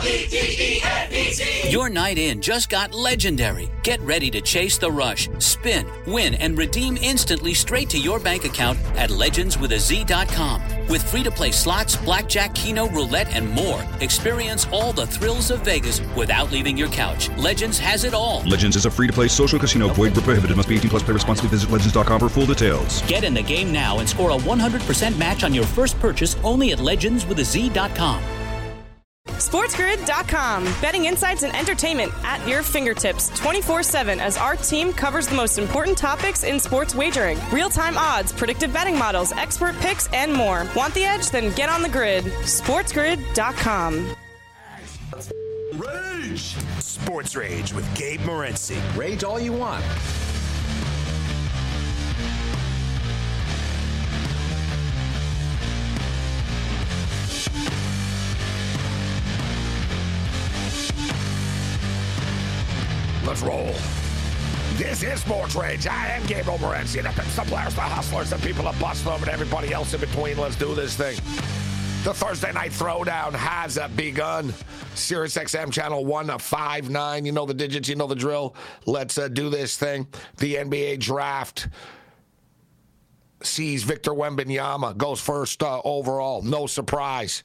L-E-G-E-N-E-T. Your night in just got legendary. Get ready to chase the rush, spin, win, and redeem instantly straight to your bank account at legendswithaz.com. With free-to-play slots, blackjack, keno, roulette, and more, experience all the thrills of Vegas without leaving your couch. Legends has it all. Legends is a free-to-play social casino. Void where prohibited. Must be 18 plus. Play responsibly. Visit legends.com for full details. Get in the game now and score a 100% match on your first purchase only at legendswithaz.com. SportsGrid.com. Betting insights and entertainment at your fingertips 24/7 as our team covers the most important topics in sports wagering. Real-time odds, predictive betting models, expert picks, and more. Want the edge? Then get on the grid. SportsGrid.com. Rage! Sports Rage with Gabe Morency. Rage all you want. Let's roll. This is Sports Rage. I am Gabriel Morency. The players, the hustlers, the people that bust them, and everybody else in between. Let's do this thing. The Thursday Night Throwdown has begun. Sirius XM channel 159. You know the digits, you know the drill. Let's do this thing. The NBA draft sees Victor Wembanyama goes first overall. No surprise.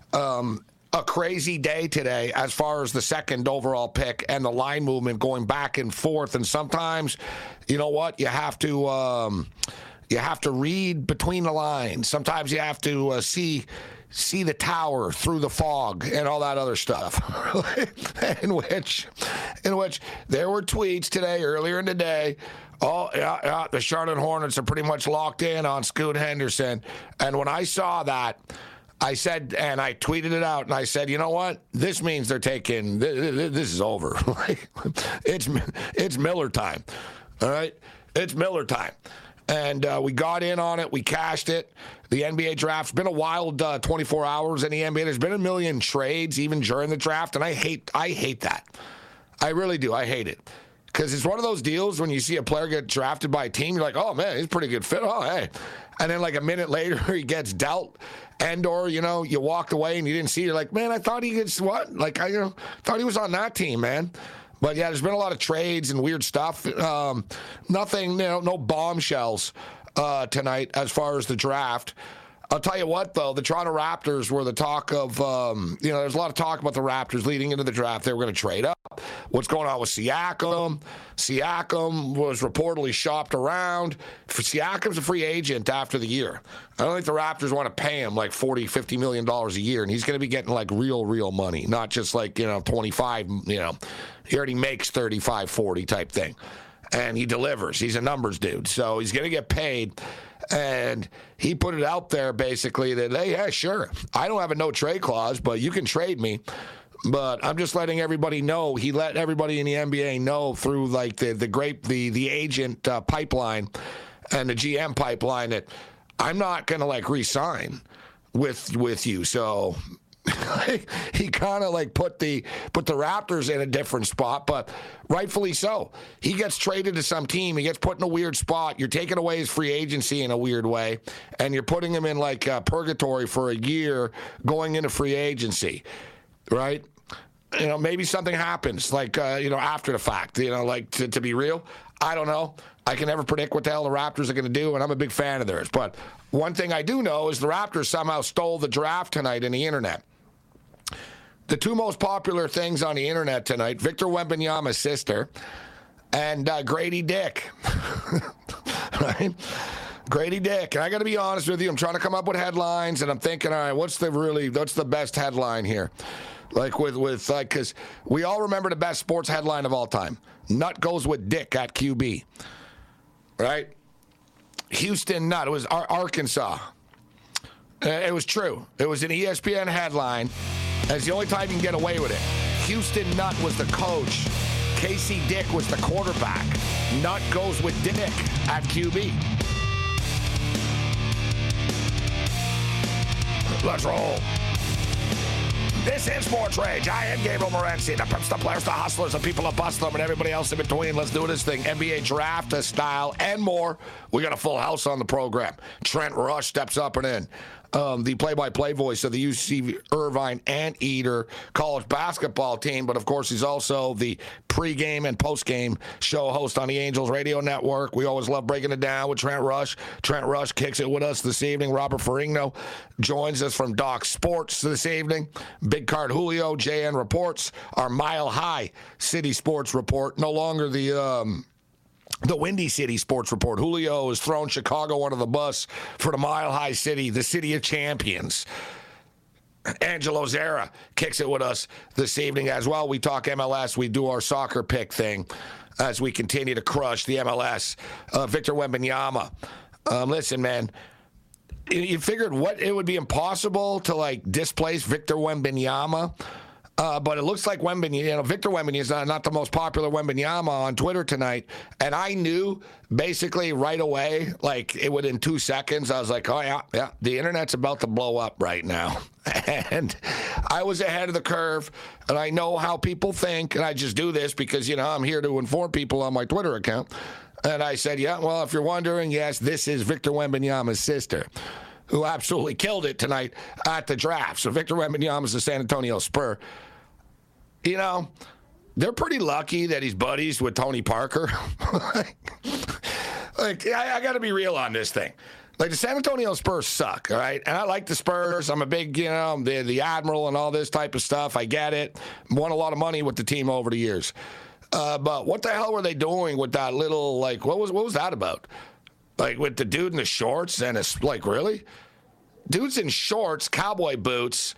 A crazy day today as far as the second overall pick and the line movement going back and forth. And sometimes, you know what, you have to read between the lines. Sometimes you have to see the tower through the fog and all that other stuff. in which there were tweets today, earlier in the day. Oh, yeah, the Charlotte Hornets are pretty much locked in on Scoot Henderson. And when I saw that, I said, and I tweeted it out, and I said, you know what? This means they're taking, this is over. It's Miller time, all right? It's Miller time. And we got in on it. We cashed it. The NBA draft's been a wild 24 hours in the NBA. There's been a million trades even during the draft, and I hate that. I really do. I hate it. Because it's one of those deals when you see a player get drafted by a team, you're like, oh, man, he's a pretty good fit. Oh, hey. And then like a minute later, he gets dealt. And or, you know, you walked away and you didn't see it. You're like, man, I thought he gets what? Like, I thought he was on that team, man. But, yeah, there's been a lot of trades and weird stuff. Nothing, no bombshells tonight as far as the draft. I'll tell you what, though, the Toronto Raptors were the talk of, there's a lot of talk about the Raptors leading into the draft. They were going to trade up. What's going on with Siakam? Siakam was reportedly shopped around. Siakam's a free agent after the year. I don't think the Raptors want to pay him like $40, $50 million a year, and he's going to be getting like real money, not just like, 25, he already makes 35, 40 type thing. And he delivers. He's a numbers dude. So he's going to get paid. And he put it out there basically that, hey, yeah, sure. I don't have a no trade clause, but you can trade me. But I'm just letting everybody know. He let everybody in the NBA know through like the agent pipeline and the GM pipeline that I'm not going to like re-sign with you. So he kind of like put the Raptors in a different spot, but rightfully so. He gets traded to some team. He gets put in a weird spot. You're taking away his free agency in a weird way, and you're putting him in like purgatory for a year going into free agency, right? Maybe something happens like, after the fact, like to be real. I don't know. I can never predict what the hell the Raptors are going to do, and I'm a big fan of theirs. But one thing I do know is the Raptors somehow stole the draft tonight in the internet. The two most popular things on the internet tonight, Victor Wembanyama's sister and Grady Dick. Right? Grady Dick. And I got to be honest with you, I'm trying to come up with headlines, and I'm thinking, all right, what's the best headline here? Because we all remember the best sports headline of all time. Nut goes with Dick at QB. Right? Houston Nut. It was Arkansas. It was true. It was an ESPN headline. It's the only time you can get away with it. Houston Nut was the coach. Casey Dick was the quarterback. Nut goes with Dick at QB. Let's roll. This is Sports Rage. I am Gabriel Morency. The pimps, the players, the hustlers, the people that bust them, and everybody else in between. Let's do this thing. NBA draft style and more. We got a full house on the program. Trent Rush steps up and in. the play-by-play voice of the UC Irvine Anteater college basketball team, but of course he's also the pregame and postgame show host on the Angels Radio Network. We always love breaking it down with Trent Rush. Trent Rush kicks it with us this evening. Robert Ferrigno joins us from Doc Sports this evening. Big Card Julio, JN Reports, our Mile High City Sports Report. No longer the Windy City Sports Report. Julio has thrown Chicago under the bus for the Mile High City, the city of champions. Angelo Zara kicks it with us this evening as well. We talk MLS. We do our soccer pick thing as we continue to crush the MLS. Victor Wembanyama. Listen, man, you figured it would be impossible to, displace Victor Wembanyama. But it looks like Victor Wembanyama is not the most popular Wembanyama on Twitter tonight. And I knew basically right away, it would in 2 seconds, I was like, oh, yeah, the internet's about to blow up right now. And I was ahead of the curve, and I know how people think, and I just do this because, I'm here to inform people on my Twitter account. And I said, yeah, well, if you're wondering, yes, this is Victor Wembanyama's sister, who absolutely killed it tonight at the draft. So Victor Wembanyama is a San Antonio Spur. They're pretty lucky that he's buddies with Tony Parker. I got to be real on this thing. The San Antonio Spurs suck, all right? And I like the Spurs. I'm a big, the Admiral and all this type of stuff. I get it. Won a lot of money with the team over the years. But what the hell were they doing with that little, what was that about? With the dude in the shorts and it's, really? Dudes in shorts, cowboy boots.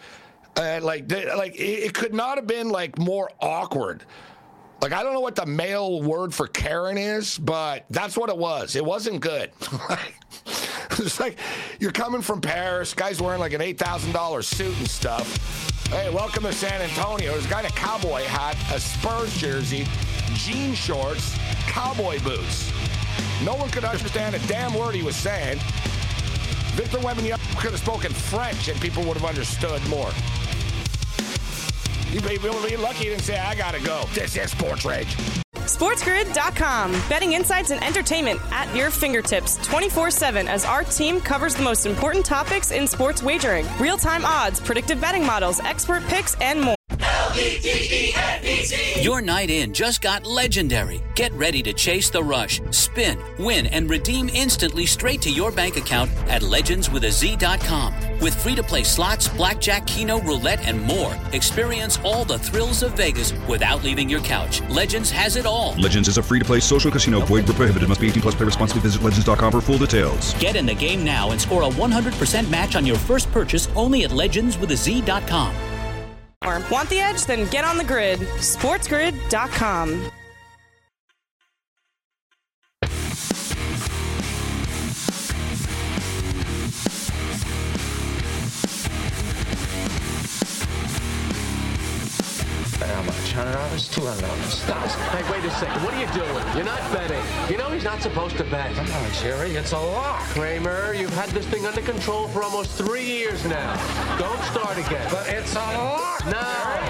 It could not have been more awkward. I don't know what the male word for Karen is, but that's what it was. It wasn't good. It's you're coming from Paris, guy's wearing an $8,000 suit and stuff. Hey, welcome to San Antonio. There's a guy in a cowboy hat, a Spurs jersey, jean shorts, cowboy boots. No one could understand a damn word he was saying. Victor Wembanyama could have spoken French and people would have understood more. You'd be lucky he didn't say, I gotta go. This is Sports Rage. SportsGrid.com. Betting insights and entertainment at your fingertips 24/7 as our team covers the most important topics in sports wagering. Real-time odds, predictive betting models, expert picks, and more. LVGENET. Your night in just got legendary. Get ready to chase the rush, spin, win, and redeem instantly straight to your bank account at legendswithaz.com. With free-to-play slots, blackjack, keno, roulette, and more. Experience all the thrills of Vegas without leaving your couch. Legends has it all. Legends is a free-to-play social casino. Void where prohibited. Must be 18 plus. Play responsibly. Visit legends.com for full details. Get in the game now and score a 100% match on your first purchase only at legendswithaz.com. Want the edge? Then get on the grid. SportsGrid.com. How much? $100? $200? Stop. Hey, wait a second. What are you doing? You're not betting. You know he's not supposed to bet. Come on, Jerry. It's a lock. Kramer, you've had this thing under control for almost 3 years now. Don't start again. But it's a lock. No.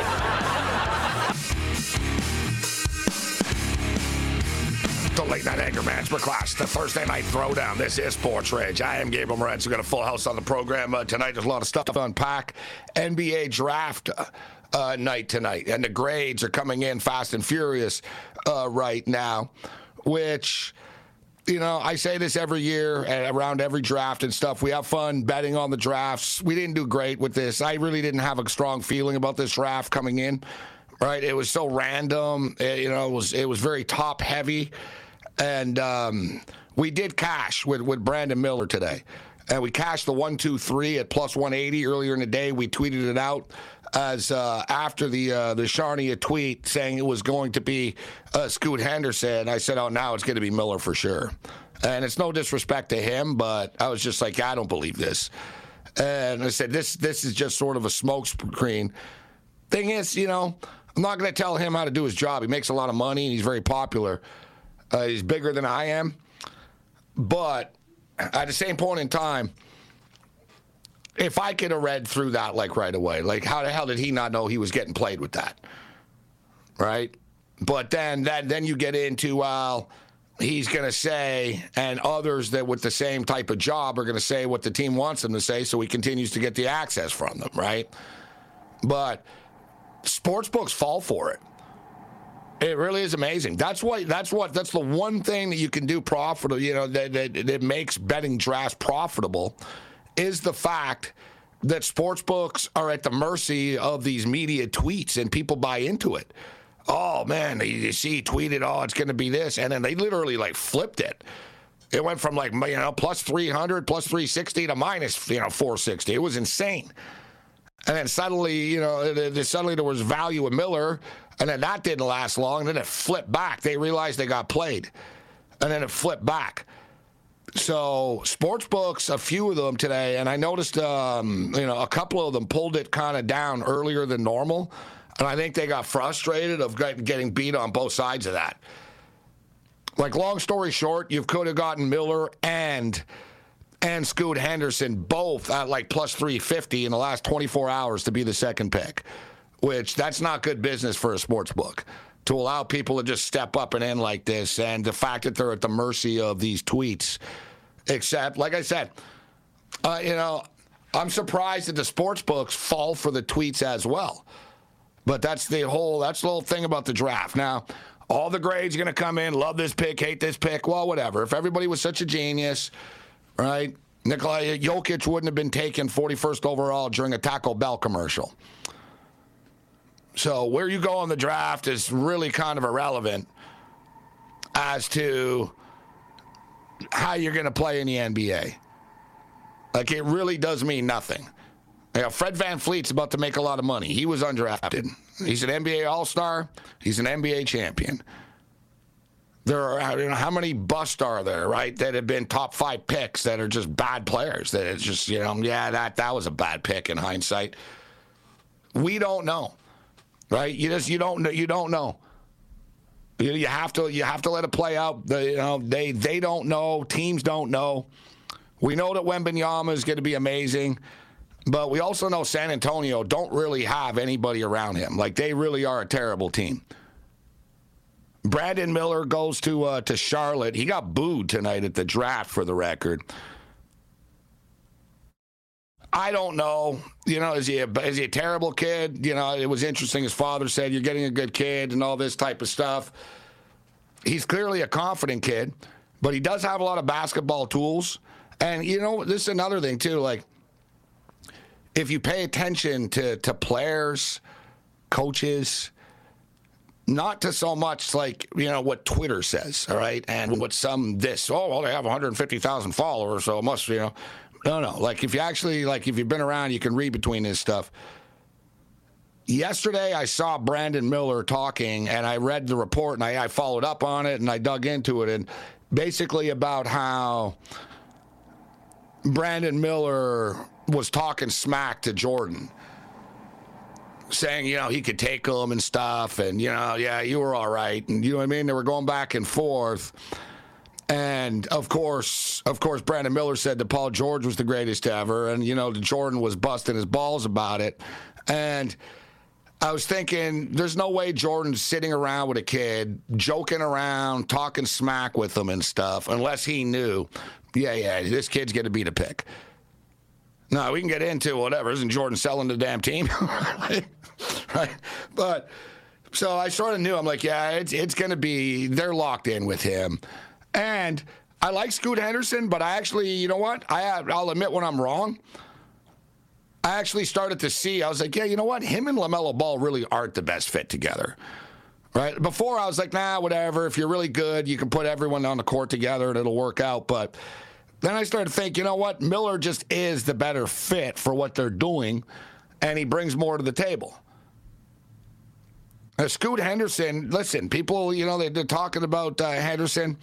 The late night anger management class, the Thursday night throwdown. This is Sports Rage. I am Gabriel Morenz. We've got a full house on the program tonight. There's a lot of stuff to unpack. NBA draft night tonight, and the grades are coming in fast and furious right now, which, I say this every year around every draft and stuff. We have fun betting on the drafts. We didn't do great with this. I really didn't have a strong feeling about this draft coming in, right? It was so random. It was very top heavy, and we did cash with Brandon Miller today. And we cashed the 1, 2, 3 at plus 180 earlier in the day. We tweeted it out as after the Charnia tweet saying it was going to be Scoot Henderson. I said, oh, now it's going to be Miller for sure. And it's no disrespect to him, but I was just like, I don't believe this. And I said, this is just sort of a smokescreen. Thing is, I'm not going to tell him how to do his job. He makes a lot of money, and he's very popular. He's bigger than I am. But at the same point in time, if I could have read through that right away, how the hell did he not know he was getting played with that? Right? But then you get into, he's going to say, and others that with the same type of job are going to say what the team wants him to say, so he continues to get the access from them, right? But sportsbooks fall for it. It really is amazing. That's the one thing that you can do profitable, that makes betting drafts profitable, is the fact that sportsbooks are at the mercy of these media tweets and people buy into it. Oh, man, you see, he tweeted, oh, it's going to be this. And then they literally, flipped it. It went from, plus 300, plus 360 to minus, 460. It was insane. And then suddenly, suddenly there was value in Miller, and then that didn't last long. And then it flipped back. They realized they got played. And then it flipped back. So sportsbooks, a few of them today, and I noticed, a couple of them pulled it kind of down earlier than normal. And I think they got frustrated of getting beat on both sides of that. Long story short, you could have gotten Miller and Scoot Henderson both at plus 350 in the last 24 hours to be the second pick, which that's not good business for a sports book to allow people to just step up and in like this. And the fact that they're at the mercy of these tweets, except, like I said, I'm surprised that the sports books fall for the tweets as well. But that's the whole thing about the draft. Now, all the grades are going to come in, love this pick, hate this pick. Well, whatever. If everybody was such a genius, right, Nikola Jokic wouldn't have been taken 41st overall during a Taco Bell commercial. So where you go in the draft is really kind of irrelevant as to how you're going to play in the NBA. It really does mean nothing. Fred VanVleet's about to make a lot of money. He was undrafted. He's an NBA All-Star. He's an NBA champion. There are, how many busts are there, right, that have been top 5 picks that are just bad players? That it's just, that was a bad pick in hindsight. We don't know, right? You don't know. You don't know. You have to let it play out. They don't know. Teams don't know. We know that Wembanyama is going to be amazing. But we also know San Antonio don't really have anybody around him. They really are a terrible team. Brandon Miller goes to Charlotte. He got booed tonight at the draft, for the record. I don't know. Is he a terrible kid? It was interesting. His father said, you're getting a good kid and all this type of stuff. He's clearly a confident kid, but he does have a lot of basketball tools. And, this is another thing, too. If you pay attention to players, coaches, not to so much what Twitter says, all right, and what they have 150,000 followers, so it must, no. If you actually, if you've been around, you can read between this stuff. Yesterday, I saw Brandon Miller talking, and I read the report, and I followed up on it, and I dug into it, and basically about how Brandon Miller was talking smack to Jordan, saying, he could take him and stuff, and, you were all right, and you know what I mean? They were going back and forth. And, of course, Brandon Miller said that Paul George was the greatest ever, and, Jordan was busting his balls about it. And I was thinking, there's no way Jordan's sitting around with a kid, joking around, talking smack with him and stuff, unless he knew, this kid's going to be the pick. No, we can get into whatever. Isn't Jordan selling the damn team? Right? But, so I sort of knew. I'm like, it's going to be, they're locked in with him. And I like Scoot Henderson, but I actually, you know what? I'll admit when I'm wrong. I actually started to see, I was like, you know what? Him and LaMelo Ball really aren't the best fit together. Right? Before I was like, nah, whatever. If you're really good, you can put everyone on the court together and it'll work out. But then I started to think, you know what? Miller just is the better fit for what they're doing, and he brings more to the table. Scoot Henderson, listen, people, they're talking about Henderson.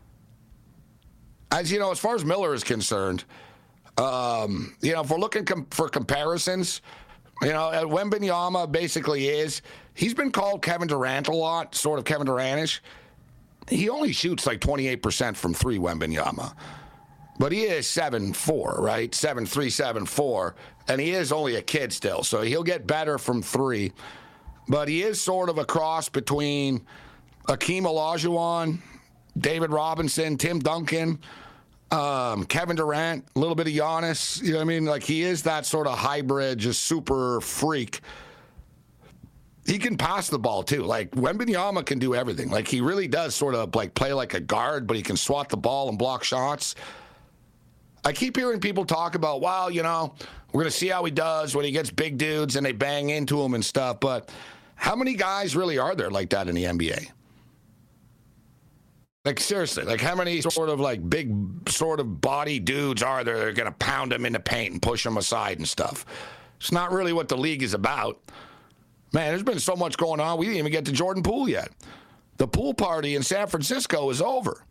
As as far as Miller is concerned, if we're looking for comparisons, Wembanyama basically he's been called Kevin Durant a lot, sort of Kevin Durant-ish. He only shoots 28% from 3, Wembanyama. But he is 7'4", right? 7'3", 7'4", and he is only a kid still, so he'll get better from 3. But he is sort of a cross between Akeem Olajuwon David Robinson, Tim Duncan, Kevin Durant, a little bit of Giannis. You know what I mean? Like, he is that sort of hybrid, just super freak. He can pass the ball, too. Like, Wembanyama can do everything. Like, he really does sort of, like, play like a guard, but he can swat the ball and block shots. I keep hearing people talk about, well, you know, we're going to see how he does when he gets big dudes and they bang into him and stuff. But how many guys really are there like that in the NBA? Like, seriously, like, how many sort of, like, big sort of body dudes are there that are going to pound him in the paint and push him aside and stuff? It's not really what the league is about. Man, there's been so much going on. We didn't even get to Jordan Poole yet. The pool party in San Francisco is over.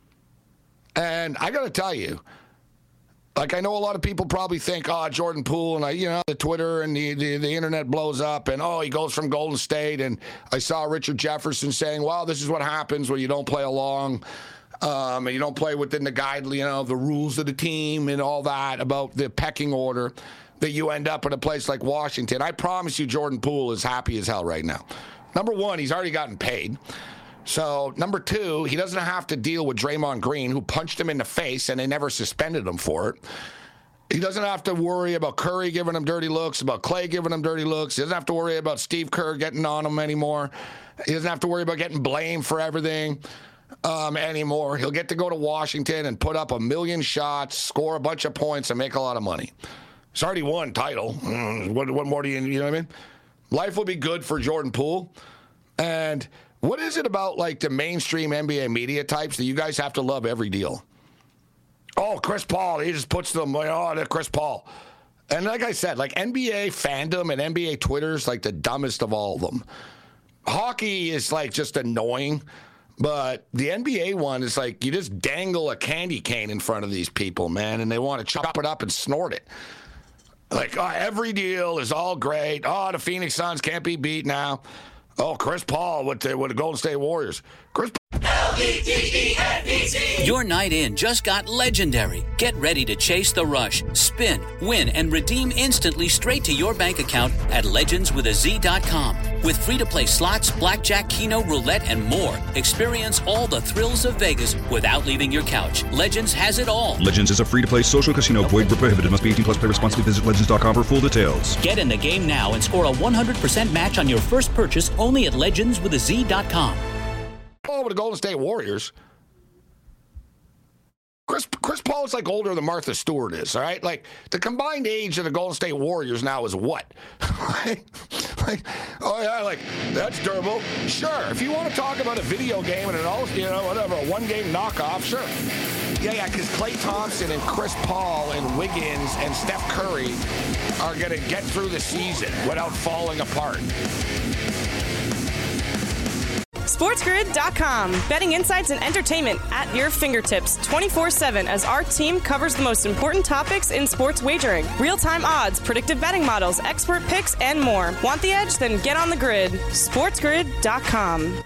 And I got to tell you, like, I know a lot of people probably think, oh, Jordan Poole, and, you know, the Twitter and the internet blows up, and, oh, he goes from Golden State. And I saw Richard Jefferson saying, well, this is what happens when you don't play along, and you don't play within the guide, you know, the rules of the team and all that about the pecking order, that you end up in a place like Washington. I promise you Jordan Poole is happy as hell right now. Number one, he's already gotten paid. So, number two, he doesn't have to deal with Draymond Green, who punched him in the face, and they never suspended him for it. He doesn't have to worry about Curry giving him dirty looks, about Clay giving him dirty looks. He doesn't have to worry about Steve Kerr getting on him anymore. He doesn't have to worry about getting blamed for everything anymore. He'll get to go to Washington and put up 1 million shots, score a bunch of points, and make a lot of money. He's already won title. What more do you know what I mean? Life will be good for Jordan Poole. And what is it about, like, the mainstream NBA media types that you guys have to love every deal? Oh, Chris Paul, he just puts them, like, oh, they're Chris Paul. And like I said, like, NBA fandom and NBA Twitter's like the dumbest of all of them. Hockey is, like, just annoying. But the NBA one is like you just dangle a candy cane in front of these people, man, and they want to chop it up and snort it. Like, oh, every deal is all great. Oh, the Phoenix Suns can't be beat now. Oh, Chris Paul with the Golden State Warriors. Chris L-E-G-E-N-E-T. Your night in just got legendary. Get ready to chase the rush, spin, win, and redeem instantly straight to your bank account at legendswithaz.com. With free-to-play slots, blackjack, keno, roulette, and more. Experience all the thrills of Vegas without leaving your couch. Legends has it all. Legends is a free-to-play social casino. Void where prohibited. Must be 18 plus. Play responsibly. Visit legends.com for full details. Get in the game now and score a 100% match on your first purchase only at legendswithaz.com. Oh, with the Golden State Warriors. Chris Paul is like older than Martha Stewart is, all right? Like, the combined age of the Golden State Warriors now is what? Oh, yeah, like, that's durable. Sure, if you want to talk about a video game and an all, you know, whatever, a one-game knockoff, sure. Yeah, because Klay Thompson and Chris Paul and Wiggins and Steph Curry are going to get through the season without falling apart. SportsGrid.com. Betting insights and entertainment at your fingertips 24/7 as our team covers the most important topics in sports wagering. Real-time odds, predictive betting models, expert picks, and more. Want the edge? Then get on the grid. SportsGrid.com.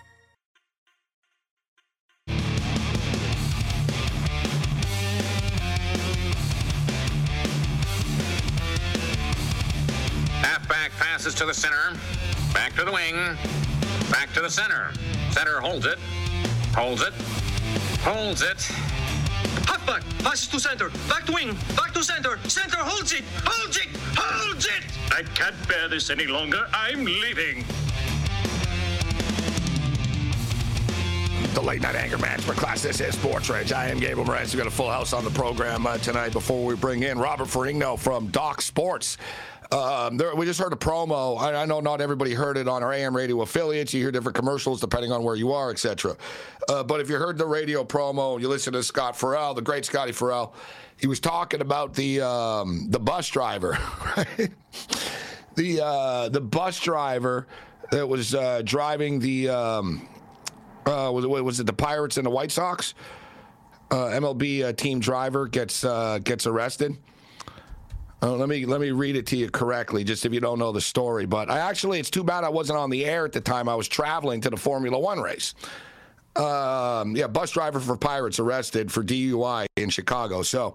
Halfback passes to the center. Back to the wing. Back to the center. Center holds it. Holds it. Holds it. Halfback passes to center. Back to wing. Back to center. Center holds it. Holds it. Holds it. I can't bear this any longer. I'm leaving. The late night anger management class. This is Sports Rage. I am Gabriel Morenz. We've got a full house on the program tonight before we bring in Robert Ferrigno from Doc Sports. We just heard a promo. I know not everybody heard it on our AM radio affiliates. You hear different commercials depending on where you are, etc. But if you heard the radio promo, you listen to Scott Farrell, the great Scotty Farrell. He was talking about the bus driver, right? The bus driver that was driving the was it the Pirates and the White Sox? MLB team driver gets arrested. Let me read it to you correctly, just if you don't know the story. But it's too bad I wasn't on the air at the time. I was traveling to the Formula One race. Bus driver for Pirates arrested for DUI in Chicago. So,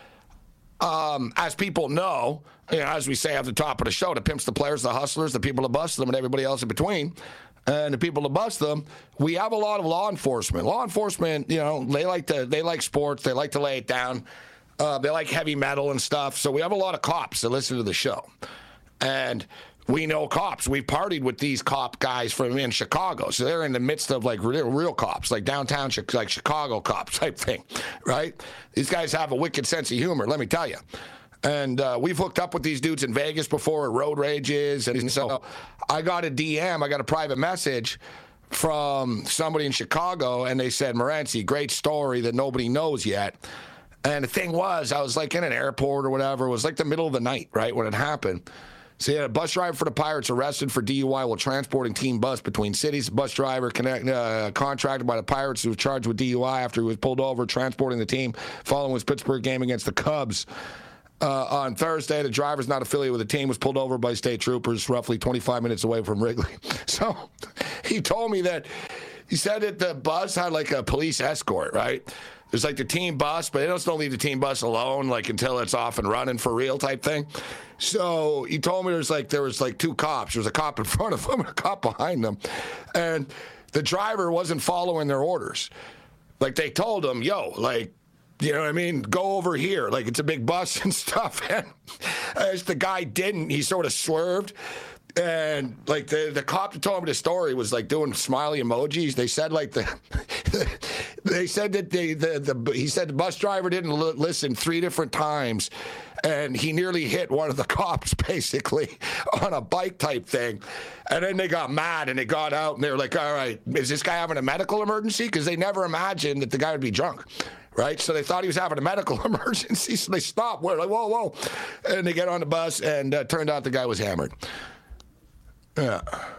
as people know, as we say at the top of the show, the pimps, the players, the hustlers, the people that bust them, and everybody else in between. and the people to bust them, we have a lot of law enforcement. Law enforcement, they like sports, they like to lay it down, they like heavy metal and stuff. So we have a lot of cops that listen to the show, and we know cops. We've partied with these cop guys from in Chicago, so they're in the midst of like real cops, like downtown, like Chicago cops type thing, right? These guys have a wicked sense of humor, let me tell you. And we've hooked up with these dudes in Vegas before at road rages. And so I got a DM, I got a private message from somebody in Chicago, and they said, Morency, great story that nobody knows yet. And the thing was, I was like in an airport or whatever. It was like the middle of the night, right, when it happened. So you had a bus driver for the Pirates arrested for DUI while transporting team bus between cities. Bus driver contracted by the Pirates who was charged with DUI after he was pulled over transporting the team following his Pittsburgh game against the Cubs. On Thursday, the driver's not affiliated with the team, was pulled over by state troopers roughly 25 minutes away from Wrigley. So he told me that he said that the bus had like a police escort, right? There's like the team bus, but they don't leave the team bus alone like until it's off and running for real type thing. So he told me there was two cops. There was a cop in front of them and a cop behind them. And the driver wasn't following their orders. Like they told him, you know what I mean? Go over here. Like, it's a big bus and stuff. And as the guy didn't, he sort of swerved. And, like, the cop that told me the story was, like, doing smiley emojis. They said, like, they said that he said the bus driver didn't listen 3 different times. And he nearly hit one of the cops, basically, on a bike type thing. And then they got mad, and they got out, and they were like, all right, is this guy having a medical emergency? Because they never imagined that the guy would be drunk. Right? So they thought he was having a medical emergency, so they stopped. We're like, whoa, whoa. And they get on the bus, and turned out the guy was hammered. Yeah.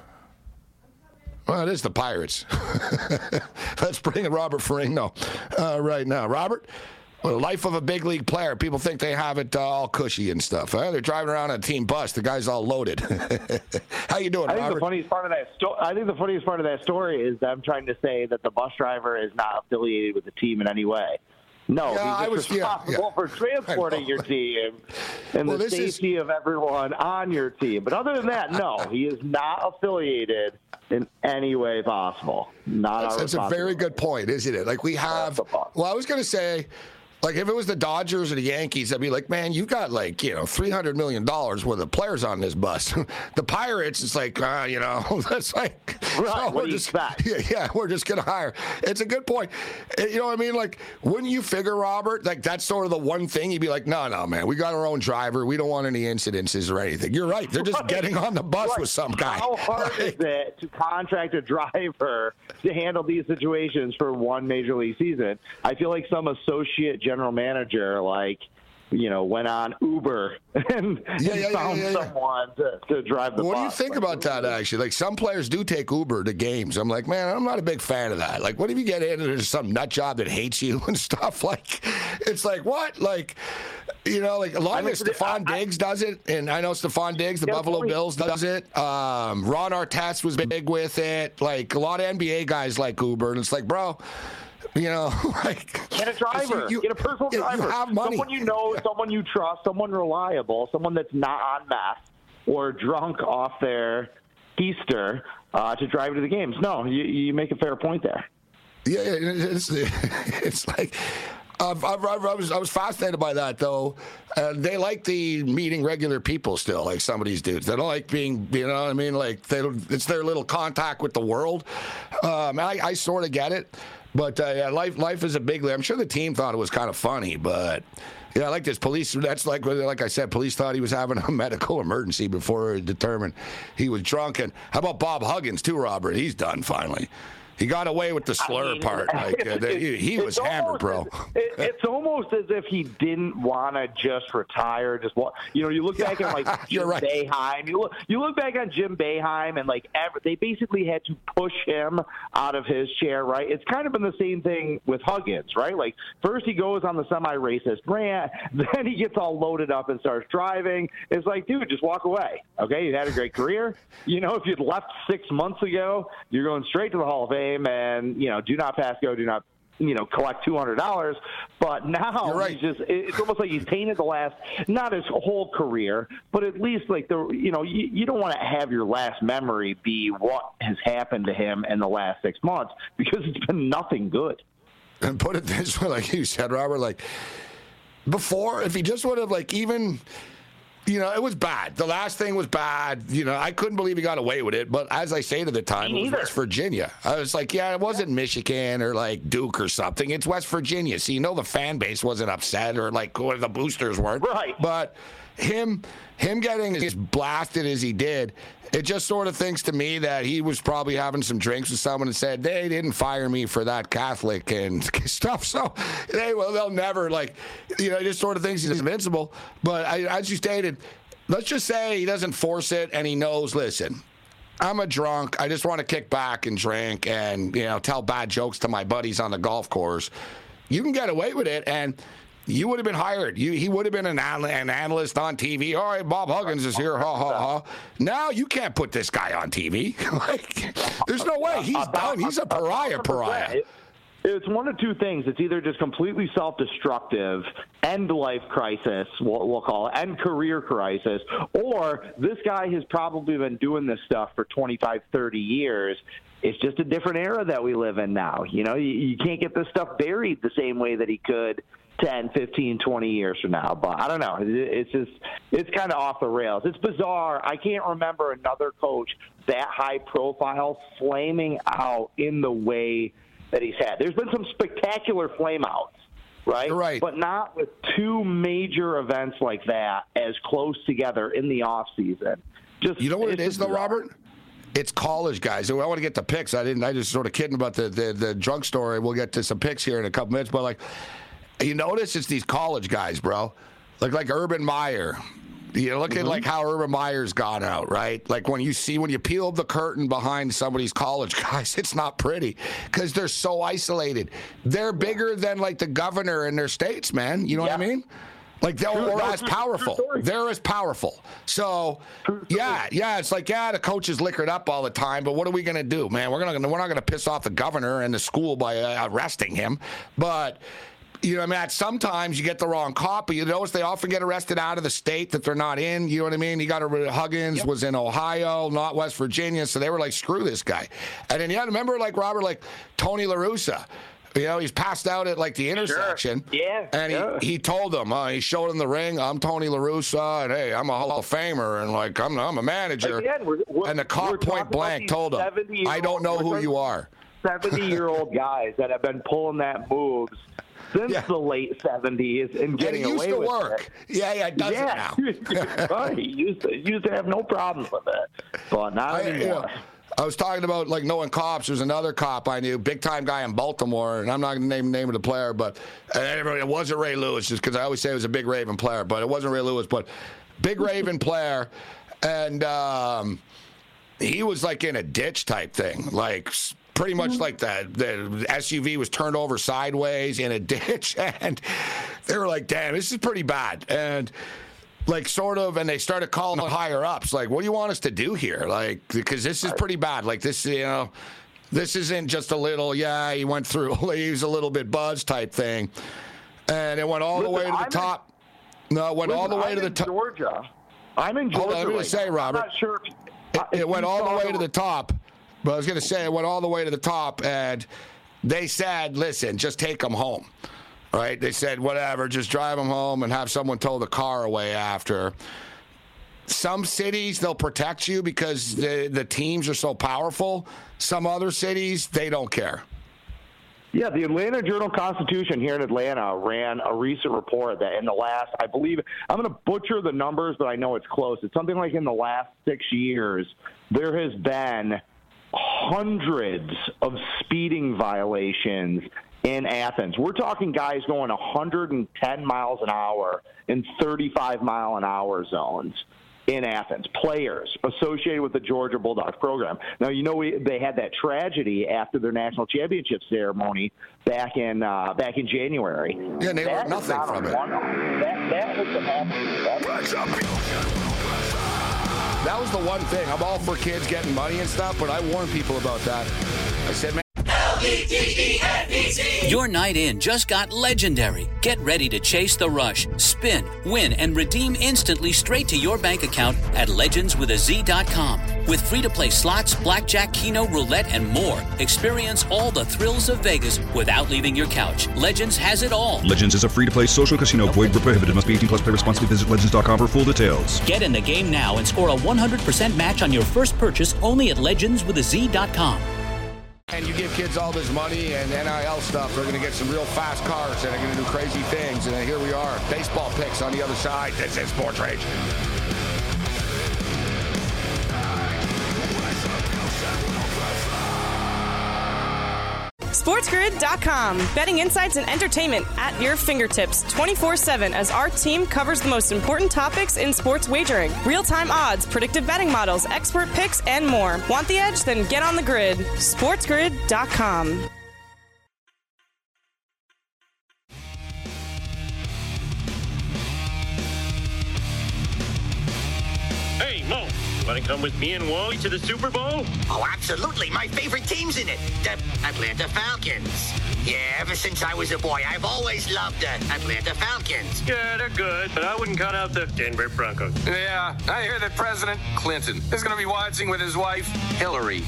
Well, it is the Pirates. Let's bring in Robert Ferrigno right now. Robert, well, the life of a big league player. People think they have it all cushy and stuff. Huh? They're driving around on a team bus. The guy's all loaded. How you doing, Robert? I think the funniest part of that story is them trying to say that the bus driver is not affiliated with the team in any way. No, he's responsible for transporting your team and the safety of everyone on your team. But other than that, no, he is not affiliated in any way possible. That's a very good point, isn't it? Like we have. Well, I was going to say. Like, if it was the Dodgers or the Yankees, I'd be like, man, you got, like, $300 million worth of players on this bus. The Pirates, it's like, that's like, right, we're just going to hire. It's a good point. You know what I mean? Like, wouldn't you figure, Robert, like, that's sort of the one thing you'd be like, no, man, we got our own driver. We don't want any incidences or anything. You're right. They're just getting on the bus with some guy. How hard is it to contract a driver to handle these situations for one major league season? I feel like some associate general manager, went on Uber and found someone to drive the bus. What do you think about that, actually? Like, some players do take Uber to games. I'm like, man, I'm not a big fan of that. Like, what if you get in and there's some nut job that hates you and stuff? Like, it's like, what? Like, a lot of Stephon Diggs does it, and I know Stephon Diggs, the Buffalo Bills, does it. Ron Artest was big with it. Like, a lot of NBA guys like Uber, and it's like, bro, get a driver, get a personal driver, you have money. Someone you know, someone you trust, someone reliable, someone that's not on meth or drunk off their keister to drive you to the games. No, you make a fair point there. Yeah, it's like I was fascinated by that though. They like the meeting regular people still, like some of these dudes. They don't like being, like it's their little contact with the world. I sort of get it. But life is a big league. I'm sure the team thought it was kind of funny, but I like this police. That's like I said, police thought he was having a medical emergency before it determined he was drunk. And how about Bob Huggins too, Robert? He's done finally. He got away with the slur part. Like he was hammered, bro. It's almost as if he didn't want to just retire. You look back at Jim Boeheim. You look back on Jim Boeheim, and they basically had to push him out of his chair. Right? It's kind of been the same thing with Huggins, right? Like first he goes on the semi-racist rant, then he gets all loaded up and starts driving. It's like, dude, just walk away. Okay, you had a great career. If you'd left 6 months ago, you're going straight to the Hall of Fame. And do not pass go, do not collect $200, but now right. it's almost like he's tainted not his whole career, but at least like you don't want to have your last memory be what has happened to him in the last 6 months, because it's been nothing good. And put it this way, like you said, Robert, like before, if he just would have even, it was bad. The last thing was bad. I couldn't believe he got away with it. But as I say to the time, it was West Virginia. I was like, it wasn't Michigan or like Duke or something. It's West Virginia. So the fan base wasn't upset or like the boosters weren't. Right. But him getting as blasted as he did, it just sort of thinks to me that he was probably having some drinks with someone and said, they didn't fire me for that Catholic and stuff. So they'll never just sort of thinks he's invincible. But as you stated, let's just say he doesn't force it and he knows, listen, I'm a drunk. I just want to kick back and drink and, tell bad jokes to my buddies on the golf course. You can get away with it, and you would have been hired. He would have been an analyst on TV. All right, Bob Huggins is here. Ha, ha, ha. Now you can't put this guy on TV. There's no way. He's done. He's a pariah. It's one of two things. It's either just completely self-destructive, end-life crisis, we'll call it, end career crisis, or this guy has probably been doing this stuff for 25, 30 years. It's just a different era that we live in now. You can't get this stuff buried the same way that he could 10, 15, 20 years from now. But I don't know. It's kind of off the rails. It's bizarre. I can't remember another coach that high profile flaming out in the way that he's had. There's been some spectacular flame outs, right? Right. But not with two major events like that as close together in the off season. You know what it is, though, Robert? It's college guys. I want to get the picks. I just sort of kidding about the drunk story. We'll get to some picks here in a couple minutes. But you notice it's these college guys, bro. Like Urban Meyer. Look at how Urban Meyer's gone out, right? Like when you peel the curtain behind some of these college guys, it's not pretty because they're so isolated. They're bigger than the governor in their states, man. You know what I mean? Or as powerful. They're as powerful. So, it's the coach is liquored up all the time, but what are we going to do, man? We're not going to piss off the governor and the school by arresting him. But sometimes you get the wrong cop, but you notice they often get arrested out of the state that they're not in. You know what I mean? Huggins was in Ohio, not West Virginia, so they were like, screw this guy. And then, remember, Robert, Tony La Russa. He's passed out at the intersection. Sure. Yeah. And he told them, he showed him the ring. I'm Tony La Russa, and hey, I'm a Hall of Famer, and I'm a manager. Again, and the cop point blank told him, I don't know who you are. 70-year-old guys that have been pulling that moves since the late 70s and getting away with it. It used to work. It doesn't now. Right. Used to have no problems with it, but not anymore. I was talking about knowing cops. There's another cop I knew, big time guy in Baltimore, and I'm not going to name the name of the player, but it wasn't Ray Lewis, just because I always say it was a big Raven player, but it wasn't Ray Lewis, but big Raven player, and he was in a ditch type thing, pretty much the SUV was turned over sideways in a ditch, and they were like, damn, this is pretty bad. And and they started calling higher ups, what do you want us to do here? Because this is pretty bad. This, this isn't just a little, he went through, he was a little bit buzzed type thing. And it went all the way to the top. No, it went all the way to the top. Georgia. I'm in Georgia. Let me say, Robert. I'm not sure. It went all the way to the top. But I was going to say it went all the way to the top, and they said, listen, just take them home. Right? They said, whatever, just drive them home and have someone tow the car away after. Some cities, they'll protect you because the teams are so powerful. Some other cities, they don't care. Yeah, the Atlanta Journal-Constitution here in Atlanta ran a recent report that in the last, I believe, I'm going to butcher the numbers, but I know it's close. It's something like in the last 6 years, there has been hundreds of speeding violations in Athens. We're talking guys going 110 miles an hour in 35-mile-an-hour zones in Athens, players associated with the Georgia Bulldogs program. Now, they had that tragedy after their national championship ceremony back in January. Yeah, and they learned nothing from it. That was what happened. That was the one thing. I'm all for kids getting money and stuff, but I warn people about that. I said, man. Your night in just got legendary. Get ready to chase the rush, spin, win, and redeem instantly straight to your bank account at legendswithaz.com. With free-to-play slots, blackjack, keno, roulette, and more, experience all the thrills of Vegas without leaving your couch. Legends has it all. Legends is a free-to-play social casino. Void where prohibited. Must be 18 plus. Play responsibly. Visit legends.com for full details. Get in the game now and score a 100% match on your first purchase only at legendswithaz.com. And you give kids all this money and NIL stuff, they're going to get some real fast cars and they're going to do crazy things. And here we are, baseball picks on the other side. This is Sports Rage. SportsGrid.com. Betting insights and entertainment at your fingertips 24/7 as our team covers the most important topics in sports wagering. Real-time odds, predictive betting models, expert picks, and more. Want the edge? Then get on the grid. SportsGrid.com. Hey, Mo, want to come with me and Wally to the Super Bowl? Oh, absolutely. My favorite team's in it. The Atlanta Falcons. Yeah, ever since I was a boy, I've always loved the Atlanta Falcons. Yeah, they're good, but I wouldn't count out the Denver Broncos. Yeah, I hear that President Clinton is going to be watching with his wife, Hillary.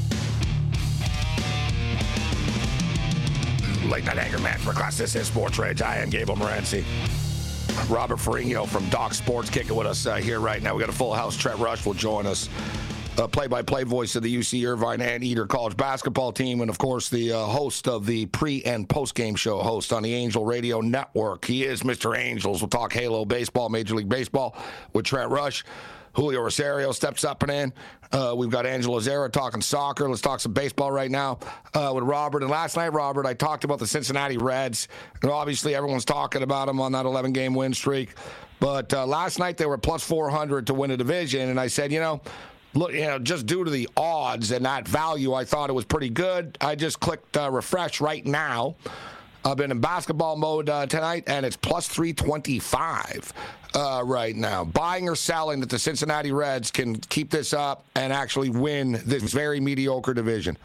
Late Night Anger Match for class. This is Sports Rage. I am Gabriel Morency. Robert Ferrigno from Doc Sports kicking with us here right now. We got a full house. Trent Rush will join us. Play-by-play voice of the UC Irvine Anteater college basketball team, and of course the host of the pre- and post-game show host on the Angel Radio Network. He is Mr. Angels. We'll talk Halo baseball, Major League Baseball with Trent Rush. Julio Rosario steps up and in. We've got Angelo Zara talking soccer. Let's talk some baseball right now with Robert. And last night, Robert, I talked about the Cincinnati Reds. And obviously, everyone's talking about them on that 11-game win streak. But last night, they were plus 400 to win a division. And I said, look, just due to the odds and that value, I thought it was pretty good. I just clicked refresh right now. I've been in basketball mode tonight, and it's plus 325 right now. Buying or selling that the Cincinnati Reds can keep this up and actually win this very mediocre division?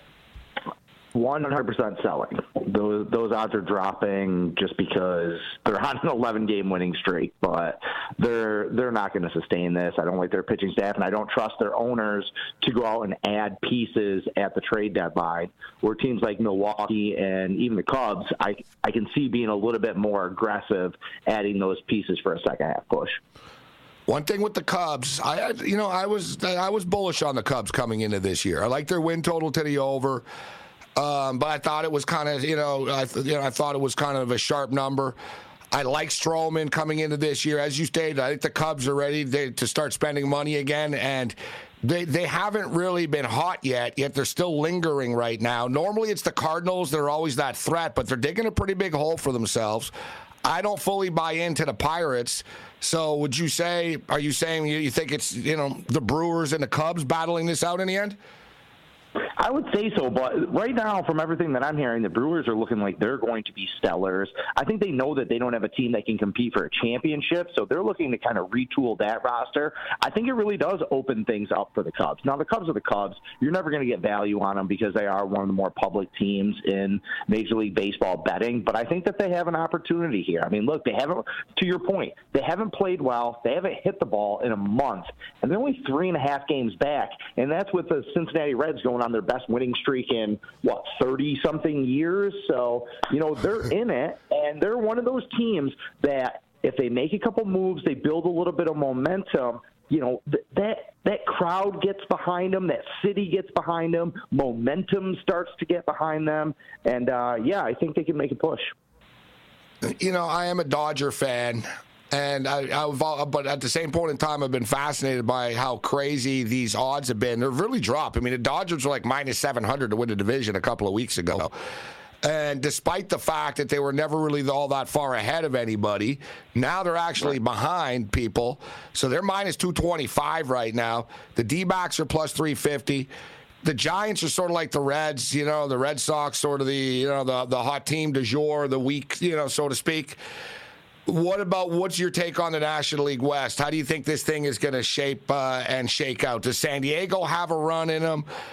100% selling. Those odds are dropping just because they're on an 11-game winning streak, but they're not going to sustain this. I don't like their pitching staff, and I don't trust their owners to go out and add pieces at the trade deadline, where teams like Milwaukee and even the Cubs, I can see being a little bit more aggressive adding those pieces for a second-half push. One thing with the Cubs, I was bullish on the Cubs coming into this year. I like their win total to the over. But I thought it was kind of, I thought it was kind of a sharp number. I like Stroman coming into this year. As you stated, I think the Cubs are ready to start spending money again, and they haven't really been hot yet they're still lingering right now. Normally it's the Cardinals that are always that threat, but they're digging a pretty big hole for themselves. I don't fully buy into the Pirates. So are you saying you think it's, the Brewers and the Cubs battling this out in the end? I would say so, but right now, from everything that I'm hearing, the Brewers are looking like they're going to be stellars. I think they know that they don't have a team that can compete for a championship, so they're looking to kind of retool that roster. I think it really does open things up for the Cubs. Now, the Cubs are the Cubs. You're never going to get value on them because they are one of the more public teams in Major League Baseball betting, but I think that they have an opportunity here. I mean, look, they haven't, to your point, they haven't played well. They haven't hit the ball in a month, and they're only 3.5 games back, and that's with the Cincinnati Reds going on their best winning streak in 30-something years. So, they're in it, and they're one of those teams that if they make a couple moves, they build a little bit of momentum. That crowd gets behind them, that city gets behind them, momentum starts to get behind them, and I think they can make a push. I am a Dodger fan. And but at the same point in time, I've been fascinated by how crazy these odds have been. They've really dropped. I mean, the Dodgers were like minus 700 to win the division a couple of weeks ago. And despite the fact that they were never really all that far ahead of anybody, now they're actually behind people. So they're minus 225 right now. The D-backs are plus 350. The Giants are sort of like the Reds, the Red Sox, sort of the hot team du jour, the week, so to speak. What's your take on the National League West? How do you think this thing is going to shape and shake out? Does San Diego have a run in them?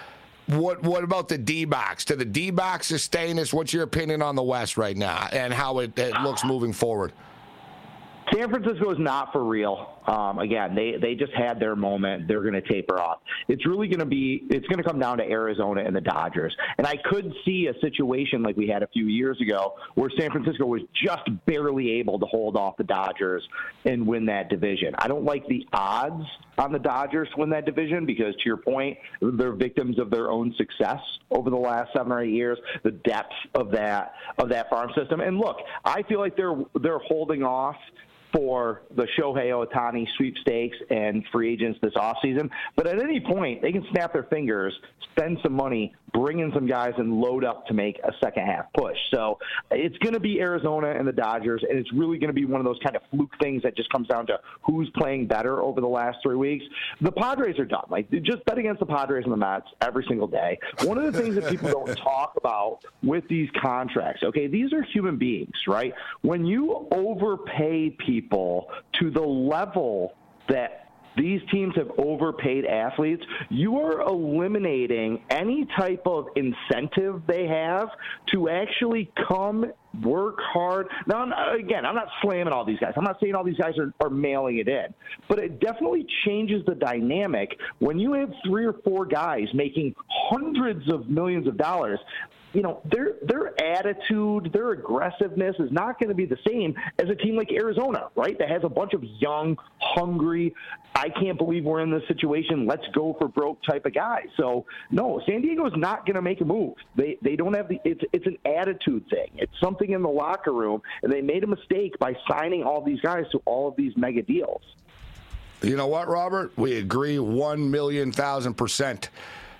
What about the D-backs? Do the D-backs sustain this? What's your opinion on the West right now and how it looks moving forward? San Francisco is not for real. Again, they just had their moment. They're going to taper off. It's really going to come down to Arizona and the Dodgers. And I could see a situation like we had a few years ago where San Francisco was just barely able to hold off the Dodgers and win that division. I don't like the odds on the Dodgers to win that division because, to your point, they're victims of their own success over the last 7 or 8 years, the depth of that farm system. And look, I feel like they're holding off for the Shohei Ohtani sweepstakes and free agents this offseason. But at any point, they can snap their fingers, spend some money, bring in some guys, and load up to make a second-half push. So it's going to be Arizona and the Dodgers, and it's really going to be one of those kind of fluke things that just comes down to who's playing better over the last 3 weeks. The Padres are done. Like, just bet against the Padres and the Mets every single day. One of the things that people don't talk about with these contracts, okay, these are human beings, right? When you overpay people to the level that these teams have overpaid athletes, you are eliminating any type of incentive they have to actually come work hard. Now, again, I'm not slamming all these guys. I'm not saying all these guys are mailing it in. But it definitely changes the dynamic when you have 3 or 4 guys making hundreds of millions of dollars. You know, their attitude, their aggressiveness is not going to be the same as a team like Arizona, right, that has a bunch of young, hungry, I can't believe we're in this situation, let's go for broke type of guys. So, no, San Diego is not going to make a move. They don't have it's an attitude thing. It's something in the locker room, and they made a mistake by signing all these guys to all of these mega deals. You know what, Robert? We agree 1,000,000%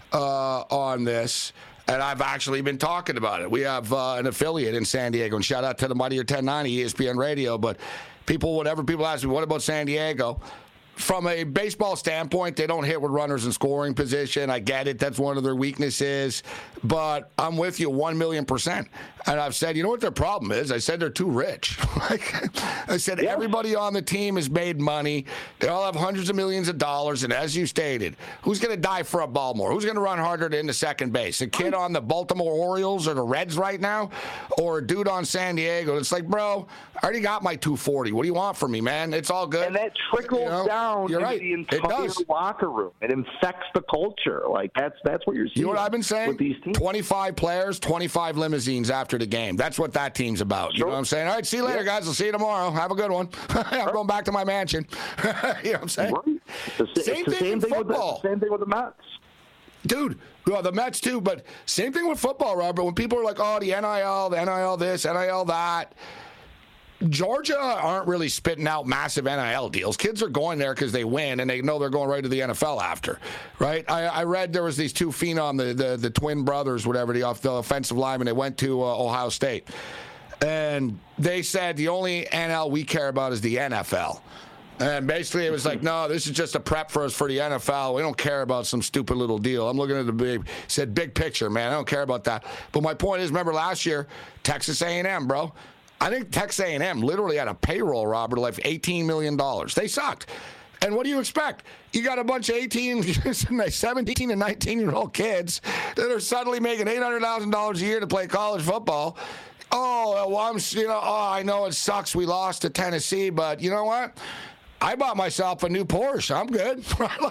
on this. And I've actually been talking about it. We have an affiliate in San Diego, and shout out to the Mightier 1090 ESPN Radio. But whenever people ask me, what about San Diego? From a baseball standpoint, they don't hit with runners in scoring position. I get it. That's one of their weaknesses. But I'm with you 1,000,000%. And I've said, you know what their problem is? I said they're too rich. I said everybody on the team has made money. They all have hundreds of millions of dollars. And as you stated, who's going to die for a ball more? Who's going to run harder into second base? A kid on the Baltimore Orioles or the Reds right now? Or a dude on San Diego? It's like, bro, I already got my 240. What do you want from me, man? It's all good. And that trickles down You're right. the entire locker room. It infects the culture. Like, that's what you're seeing. You know what I've been saying? With these teams. 25 players, 25 limousines after the game. That's what that team's about. You know what I'm saying? All right, see you later, guys. I'll see you tomorrow. Have a good one. I'm going back to my mansion. You know what I'm saying? Right. Same thing in football. Same thing with the Mets. Dude, well, the Mets too, but same thing with football, Robert. When people are like, oh, the NIL this, NIL that. Georgia aren't really spitting out massive NIL deals. Kids are going there because they win, and they know they're going right to the NFL after, right? I read there was these 2 phenom, the twin brothers, whatever, the offensive linemen. They went to Ohio State, and they said the only NIL we care about is the NFL. And basically it was like, no, this is just a prep for us for the NFL. We don't care about some stupid little deal. I'm looking at big picture, man. I don't care about that. But my point is, remember last year, Texas A&M, bro. I think Texas A&M literally had a payroll, Robert, like $18 million. They sucked. And what do you expect? You got a bunch of 18, 17 and 19-year-old kids that are suddenly making $800,000 a year to play college football. Oh, well, I know it sucks we lost to Tennessee, but you know what? I bought myself a new Porsche. I'm good.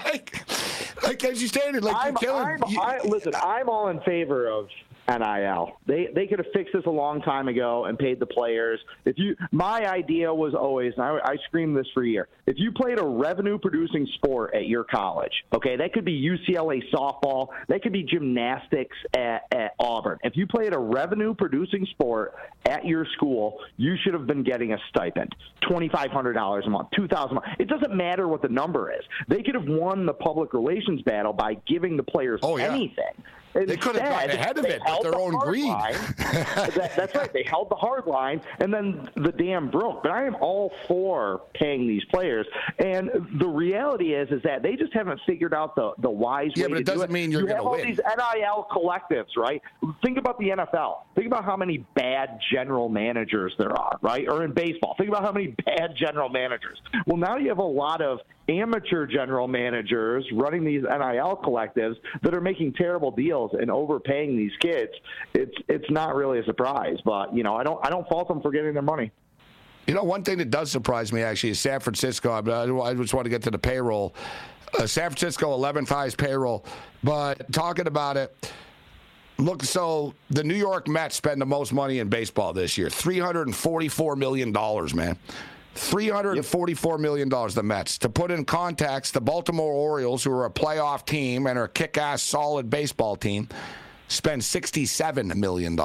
like as you stated, listen, I'm all in favor of NIL. They could have fixed this a long time ago and paid the players. My idea was always, and I screamed this for a year, if you played a revenue-producing sport at your college, okay, that could be UCLA softball, that could be gymnastics at Auburn. If you played a revenue-producing sport at your school, you should have been getting a stipend, $2,500 a month, $2,000 a month. It doesn't matter what the number is. They could have won the public relations battle by giving the players anything. They could have gotten ahead of it with their own greed. That's right. They held the hard line, and then the dam broke. But I am all for paying these players. And the reality is that they just haven't figured out the wise way to do it. Yeah, but it doesn't mean you're going to win. You have all these NIL collectives, right? Think about the NFL. Think about how many bad general managers there are, right? Or in baseball. Think about how many bad general managers. Well, now you have a lot of amateur general managers running these NIL collectives that are making terrible deals and overpaying these kids, it's not really a surprise. But, you know, I don't fault them for getting their money. You know, one thing that does surprise me, actually, is San Francisco. I just want to get to the payroll. San Francisco, 11th highest payroll. But talking about it, look, so the New York Mets spend the most money in baseball this year, $344 million, man. $344 million, the Mets. To put in context, the Baltimore Orioles, who are a playoff team and are a kick-ass solid baseball team, spend $67 million.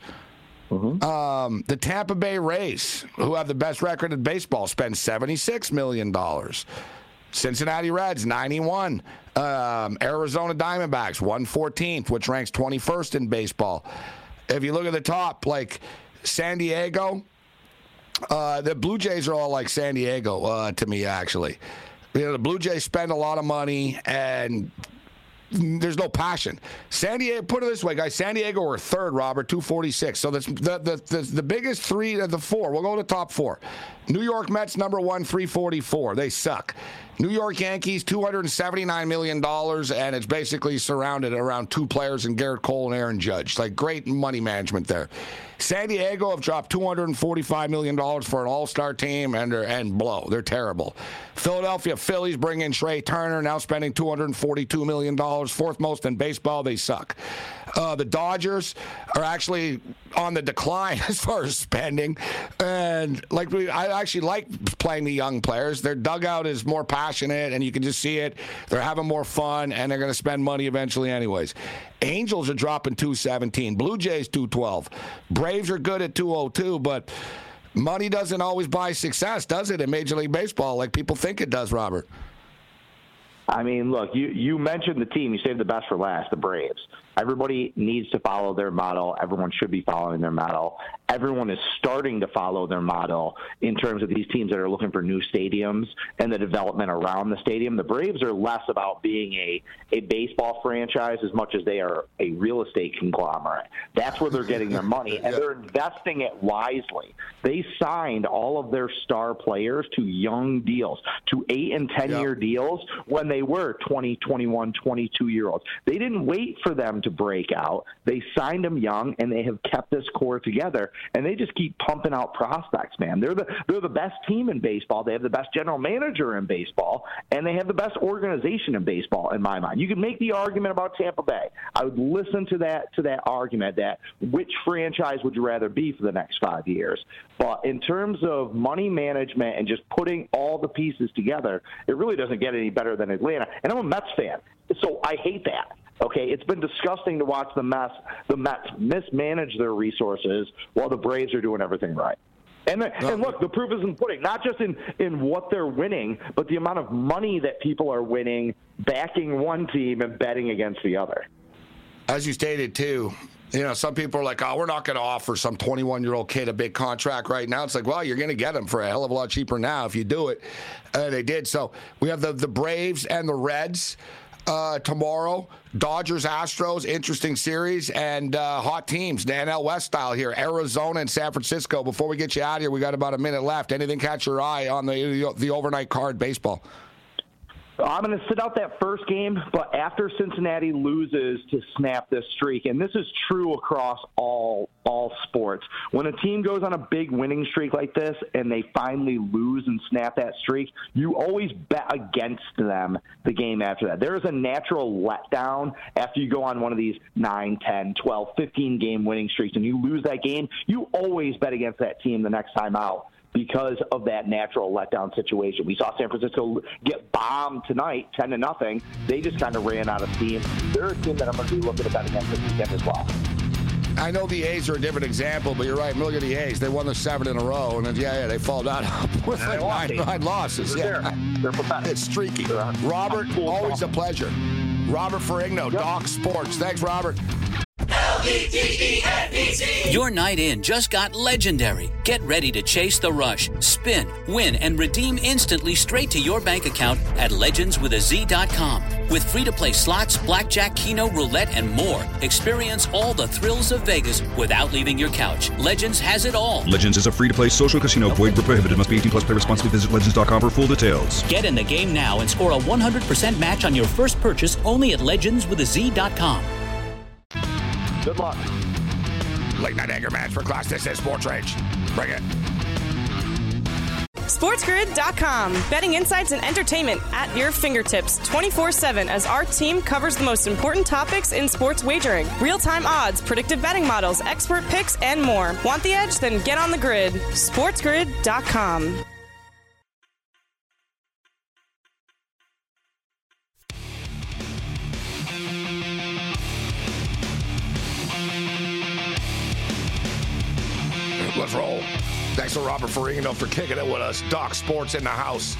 The Tampa Bay Rays, who have the best record in baseball, spend $76 million. Cincinnati Reds, 91. Arizona Diamondbacks, 114th, which ranks 21st in baseball. If you look at the top, like San Diego, the Blue Jays are all like San Diego to me, actually. You know, the Blue Jays spend a lot of money, and there's no passion. San Diego, put it this way, guys, San Diego are third, Robert, 246. So that's the biggest three of the four. We'll go to the top four. New York Mets, number one, 344. They suck. New York Yankees, $279 million, and it's basically surrounded around two players in Garrett Cole and Aaron Judge. Like, great money management there. San Diego have dropped $245 million for an all-star team and blow. They're terrible. Philadelphia Phillies bring in Trey Turner, now spending $242 million, fourth most in baseball. They suck. The Dodgers are actually on the decline as far as spending. And I actually like playing the young players. Their dugout is more passionate, and you can just see it. They're having more fun, and they're going to spend money eventually anyways. Angels are dropping $217. Blue Jays, $212. Braves are good at $202, but money doesn't always buy success, does it, in Major League Baseball, like people think it does, Robert? I mean, look, you mentioned the team. You saved the best for last, the Braves. Everybody needs to follow their model. Everyone should be following their model. Everyone is starting to follow their model in terms of these teams that are looking for new stadiums and the development around the stadium. The Braves are less about being a baseball franchise as much as they are a real estate conglomerate. That's where they're getting their money, and they're investing it wisely. They signed all of their star players to young deals, to 8- and 10-year deals when they were 20, 21, 22-year-olds. They didn't wait for them to break out. They signed them young, and they have kept this core together, and they just keep pumping out prospects, man. They're the best team in baseball. They have the best general manager in baseball, and they have the best organization in baseball, in my mind. You can make the argument about Tampa Bay. I would listen to that argument that which franchise would you rather be for the next 5 years. But in terms of money management and just putting all the pieces together, it really doesn't get any better than Atlanta. And I'm a Mets fan, so I hate that. Okay, it's been disgusting to watch the Mets mismanage their resources while the Braves are doing everything right. And look, the proof is in the pudding, not just in what they're winning, but the amount of money that people are winning backing one team and betting against the other. As you stated, too, you know, some people are like, oh, we're not going to offer some 21-year-old kid a big contract right now. It's like, well, you're going to get him for a hell of a lot cheaper now if you do it. They did. So we have the Braves and the Reds tomorrow. Dodgers, Astros, interesting series, and hot teams, the NL West style here, Arizona and San Francisco. Before we get you out of here, we got about a minute left. Anything catch your eye on the overnight card baseball? I'm going to sit out that first game, but after Cincinnati loses to snap this streak, and this is true across all sports, when a team goes on a big winning streak like this and they finally lose and snap that streak, you always bet against them the game after that. There is a natural letdown after you go on one of these 9, 10, 12, 15-game winning streaks and you lose that game. You always bet against that team the next time out, because of that natural letdown situation. We saw San Francisco get bombed tonight, 10-0. They just kind of ran out of steam. They're a team that I'm going to be looking to bet against this weekend as well. I know the A's are a different example, but you're right. Look at the A's. They won the 7 in a row, and then, they fall down with like nine losses. They're pathetic. It's streaky. Robert, always a pleasure. Robert Ferrigno, Doc Sports. Thanks, Robert. L-E-G-E-N-E-T. Your night in just got legendary. Get ready to chase the rush, spin, win, and redeem instantly straight to your bank account at legendswithaz.com. With free-to-play slots, blackjack, keno, roulette, and more. Experience all the thrills of Vegas without leaving your couch. Legends has it all. Legends is a free-to-play social casino. Void where prohibited. Must be 18 plus. Play responsibly. Visit legends.com for full details. Get in the game now and score a 100% match on your first purchase only at legendswithaz.com. Good luck. Late night anger match for class. This is Sports Rage. Bring it. SportsGrid.com. Betting insights and entertainment at your fingertips 24/7 as our team covers the most important topics in sports wagering. Real-time odds, predictive betting models, expert picks, and more. Want the edge? Then get on the grid. SportsGrid.com. Let's roll. Thanks to Robert Ferrigno for kicking it with us. Doc Sports in the house.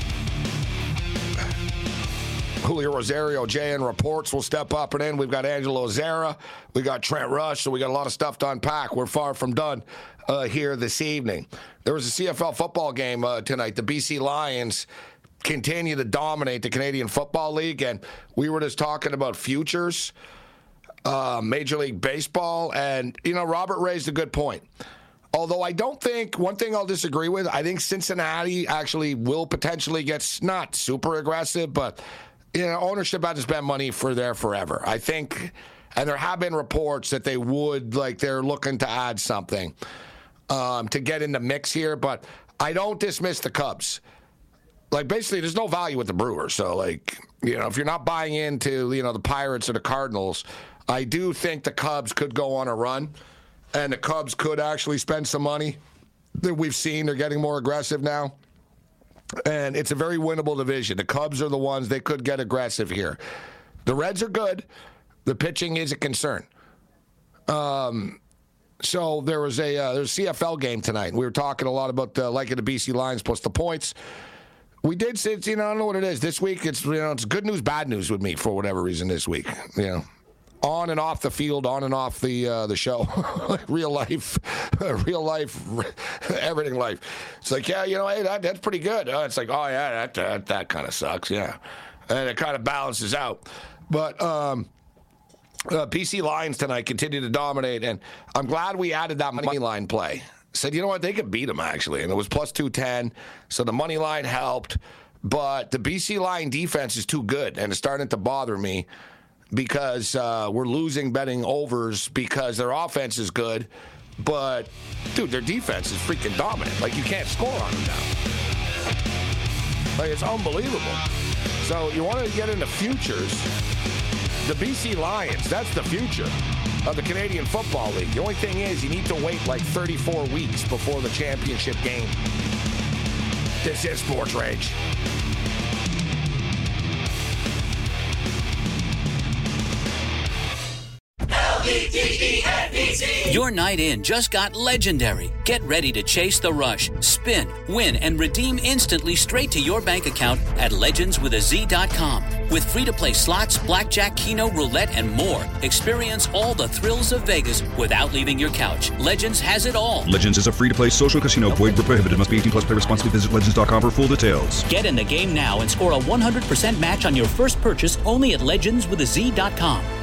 Julio Rosario, JN Reports will step up and in. We've got Angelo Zara. We got Trent Rush. So we got a lot of stuff to unpack. We're far from done here this evening. There was a CFL football game tonight. The BC Lions continue to dominate the Canadian Football League. And we were just talking about futures, Major League Baseball. And, you know, Robert raised a good point. Although I don't think, one thing I'll disagree with, I think Cincinnati actually will potentially get not super aggressive, but, you know, ownership hasn't spent money for there forever. I think, and there have been reports that they would, like they're looking to add something to get in the mix here, but I don't dismiss the Cubs. Like, basically, there's no value with the Brewers. So, like, you know, if you're not buying into, you know, the Pirates or the Cardinals, I do think the Cubs could go on a run. And the Cubs could actually spend some money that we've seen. They're getting more aggressive now. And it's a very winnable division. The Cubs are the ones, they could get aggressive here. The Reds are good. The pitching is a concern. So there was a CFL game tonight. We were talking a lot about the BC Lions plus the points. We did say, you know, I don't know what it is. This week, it's, you know, it's good news, bad news with me for whatever reason this week, you know. On and off the field, on and off the show, real life, everything life. It's like, yeah, you know, hey, that's pretty good. It's like, oh yeah, that kind of sucks, yeah, and it kind of balances out. But BC Lions tonight continue to dominate, and I'm glad we added that money line play. Said, you know what, they could beat them actually, and it was plus 210, so the money line helped. But the BC Lion defense is too good, and it's starting to bother me. Because we're losing betting overs because their offense is good. But, dude, their defense is freaking dominant. Like, you can't score on them now. Like, it's unbelievable. So you want to get into futures. The BC Lions, that's the future of the Canadian Football League. The only thing is you need to wait like 34 weeks before the championship game. This is Sports Rage. Your night in just got legendary. Get ready to chase the rush, spin, win, and redeem instantly straight to your bank account at legendswithaz.com. With free-to-play slots, blackjack, keno, roulette, and more. Experience all the thrills of Vegas without leaving your couch. Legends has it all. Legends is a free-to-play social casino. Void where prohibited. Must be 18 plus. Play responsibly. Visit legends.com for full details. Get in the game now and score a 100% match on your first purchase only at legendswithaz.com.